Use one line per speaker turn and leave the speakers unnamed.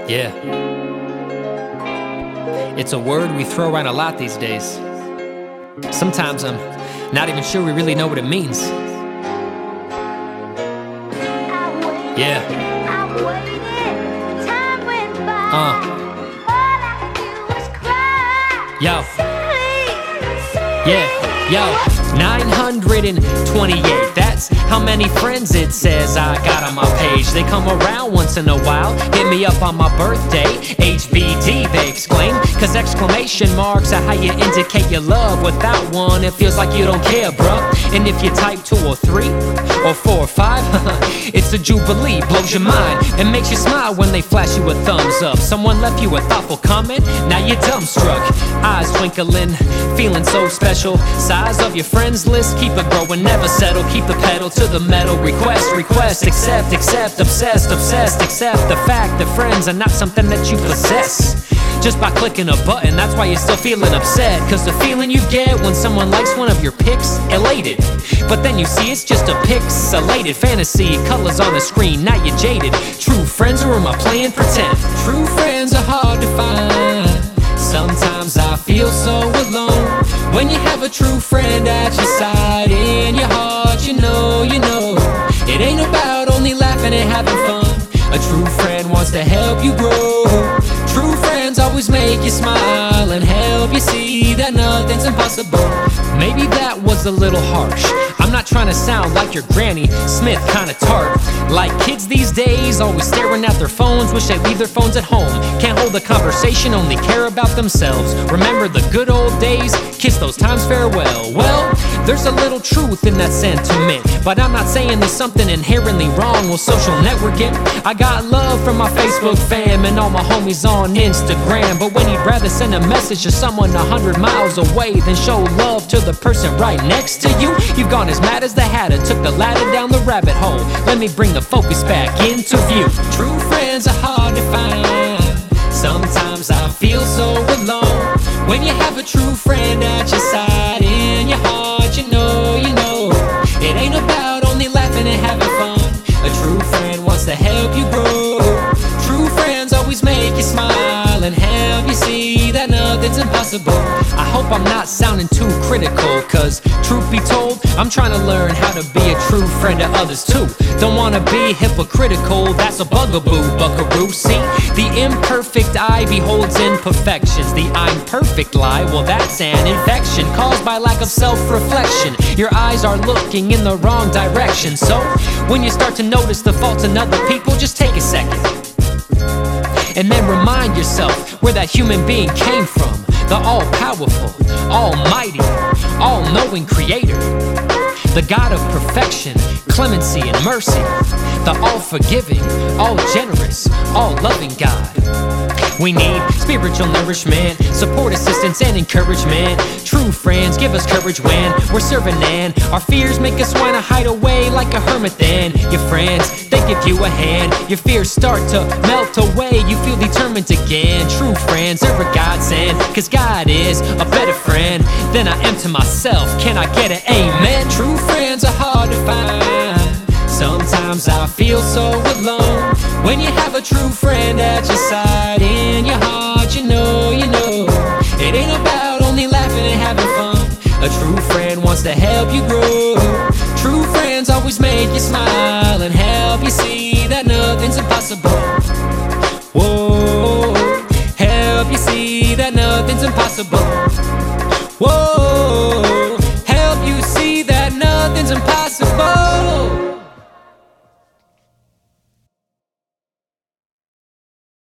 Yeah. It's a word we throw around a lot these days. Sometimes I'm not even sure we really know what it means. Yeah. Yo. Yeah. Yo. 928. That's how many friends it says I got on my page. They come around once in a while, hit me up on my birthday. HBD, they exclaim, cause exclamation marks are how you indicate your love. Without one, it feels like you don't care, bruh. And if you type 2 or 3 or 4 or 5, it's a jubilee, blows your mind and makes you smile when they flash you a thumbs up. Someone left you a thoughtful comment, now you're dumbstruck. Eyes twinkling, feeling so special. Size of your friends list, keep it growing, never settle. Keep the pedal to the metal. Request, accept, obsessed, accept the fact that friends are not something that you possess just by clicking a button. That's why you're still feeling upset, cause the feeling you get when someone likes one of your pics, elated. But then you see it's just a pixelated fantasy, colors on the screen, now you're jaded. True friends, or am I playing pretend? True friends are hard to find. Sometimes I feel so alone. When you have a true friend at your side, in your heart, you know it ain't about only laughing and having fun. A true friend wants to help you grow. True friends always make you smile and help you see that nothing's impossible. Maybe that was a little harsh. I'm not trying to sound like your Granny Smith kinda tart. Like kids these days, always staring at their phones, wish they leave their phones at home. Can't hold a conversation, only care about themselves. Remember the good old days, kiss those times farewell. Well, there's a little truth in that sentiment, but I'm not saying there's something inherently wrong with social networking. I got love from my Facebook fam and all my homies on Instagram, but when you'd rather send a message to someone 100 miles away than show love to the person right next to you, you've gone as mad as the Hatter, took the ladder down the rabbit hole. Let me bring the focus back into view. True friends are hard to find. Sometimes I feel so alone. When you have a true friend at your side, in your heart, you know it ain't about only laughing and having fun. A true friend wants to help you grow. True friends always make you smile and help you see that nothing's impossible. I hope I'm not sounding too critical, cause truth be told, I'm trying to learn how to be a true friend to others too. Don't wanna be hypocritical, that's a bugaboo, buckaroo. See, the imperfect eye beholds imperfections. The I'm perfect lie, well that's an infection caused by lack of self-reflection. Your eyes are looking in the wrong direction. So, when you start to notice the faults in other people, just take a second and then remind yourself where that human being came from. The all-powerful, almighty, all-knowing creator. The God of perfection, clemency, and mercy. The all-forgiving, all-generous, all-loving God. We need spiritual nourishment, support, assistance, and encouragement. True friends give us courage when we're serving, and our fears make us wanna hide away like a hermit. Then your friends, they give you a hand. Your fears start to melt away, you feel determined again. True friends are a godsend, cause God is a better friend than I am to myself. Can I get an amen? True friends are hard to find. Sometimes I feel so alone. When you have a true friend at your side, in your heart, you know it ain't about only laughing and having fun. A true friend wants to help you grow. True friends always make you smile and help you see that nothing's impossible. Whoa, help you see that nothing's impossible. Whoa.